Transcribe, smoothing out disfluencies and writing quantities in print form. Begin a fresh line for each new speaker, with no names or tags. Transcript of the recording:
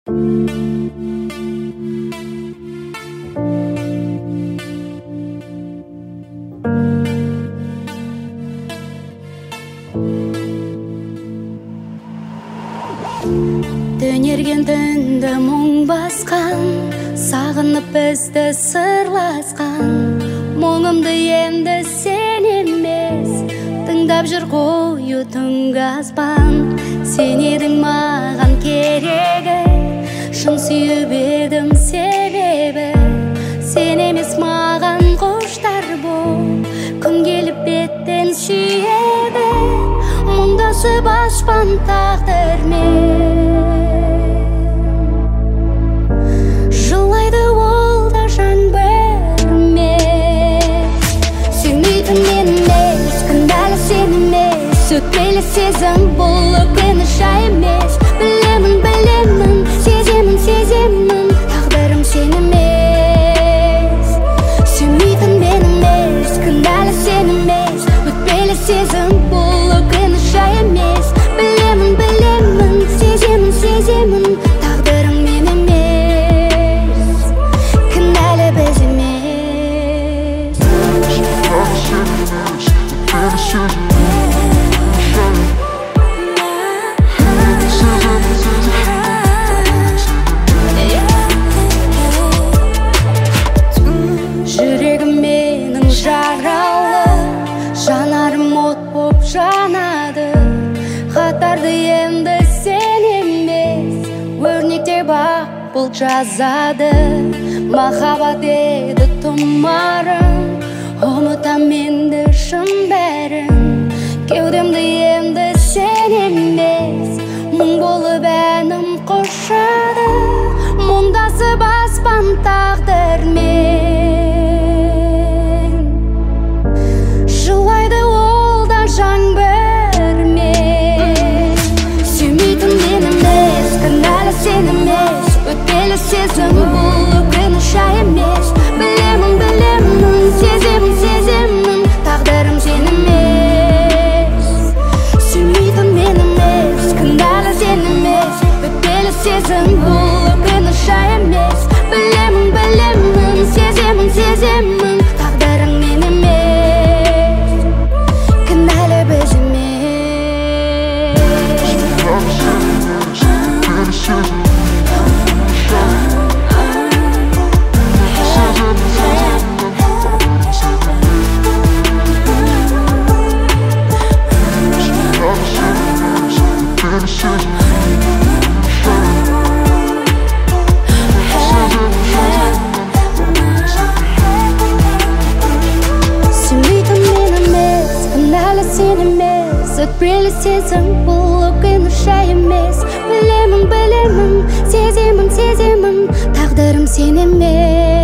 Төнерген түнді мұң басқан, сағынып бізді сырласқан. Мұңымды енді сен емес, тыңдап жүр қою түнгі аспан. Сен едің маған керегі, шын сүйіп едім себебі. Сен емес маған құштар бол, күн келіп беттен сүйеді. Мұңдасып аспан тағдырмен, жылайды ол да жаңбырмен. Сүймейтін мен емес, кінәлі сен емес, өкпелі сезім бұл өкініш емес. Білемін, білемін, сеземін, сеземін, тағдырым сен емес. Сүймейтін мен емес, кінәлі сен емес, өкпелі сезім бұл өкініш емес. Білемін, білемін, сеземін, сеземін, тағдырым мен емес, кінәлі біз емес. Жүрегім менің жаралы, жанарым от боп жанады. Қатарды енді сен емес, өрнекте бақ бұл жазады. Махаббат еді тұмарым, ұмытам енді шын бәрін. Кеудемді енді сен емес, мұң болып әнім қошады. Мұңдасып аспан тағдырмен, жылайды ол да жаңбырмен. Сүймейтін мен емес, кінәлі сен емес, өтпелі сезім бұл өкініш емес. Білемін, білемін, сеземін, сеземін, тағдырым сен емес. Сүймейтін мен емес, кінәлі сен емес, өтпелі сезім бұл өкініш емес. Білемін, білемін, сеземін, сеземін, тағдырым мен емес, кінәлі біз емес. Сүймейтін мен емес, кінәлі сен емес, өтпелі сезім бұл өкініш емес. Білемін, білемін, сеземін, сеземін, тағдырым сен емес.